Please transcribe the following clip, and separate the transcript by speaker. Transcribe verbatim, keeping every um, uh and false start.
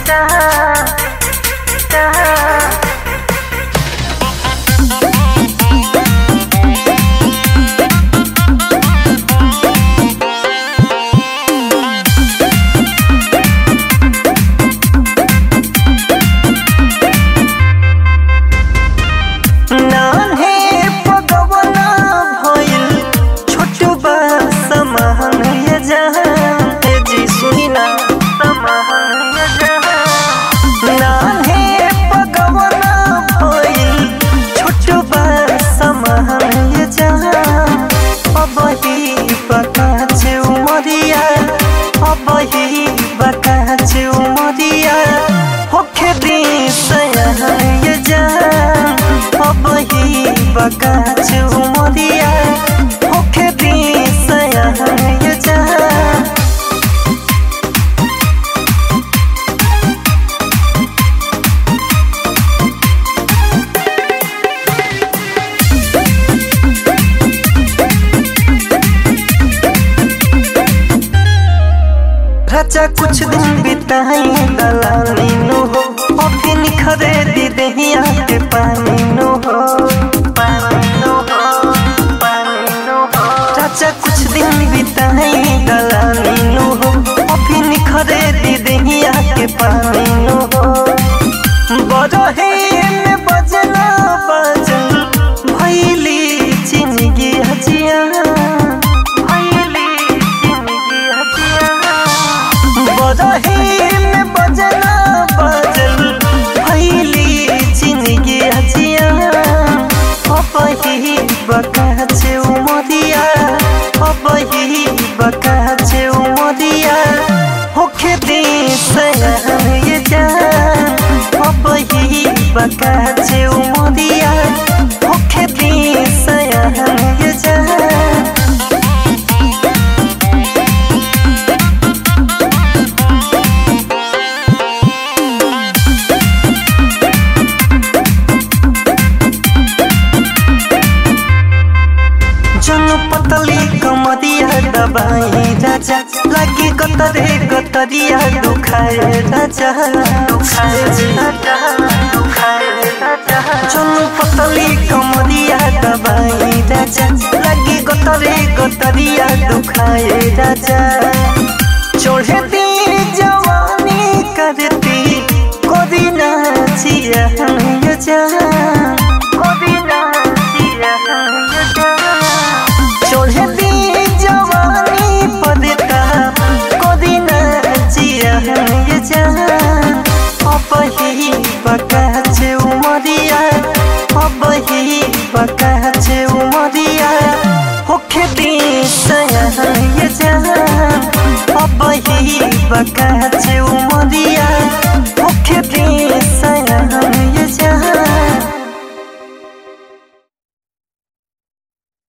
Speaker 1: बकाचे उमरिया होखे दिसया ये जा राजा कुछ दिन बिताई दलाली नो हो अभी निखरे दी दहिया के पानी नो हो राजा कुछ दिन बिताई दलाली नो हो अभी निखरे दी दहिया के पानी नो हो बरहे में बजना बजन भैली जिंदगी हजिया बरहे में बजना बजल भैली जिंदगी हजिया अबही बकाचे उमरिया अबही बकाचे उमरिया होखे दिसया ये जा अबही बकाचे उमरिया होखे दिसया ये जा पतली कमरिया दबाई राजा लगी गतरे गतरिया दुखाए राजा दुखाए राजा दुखाए राजा चलो पतली कमरिया दबाई राजा लगी गतरे गतरिया दुखाए राजा चढ़े दी जवानी करती कोदी नाचिया ये जा कोदी नाचिया ये जा चढ़े दी जवानी पदता कोदी नाचिया ये जा अबही बकाचे उमरिया अबही बकाचे उमरिया होखे दिसया ये जा अबही बकाचे उमरिया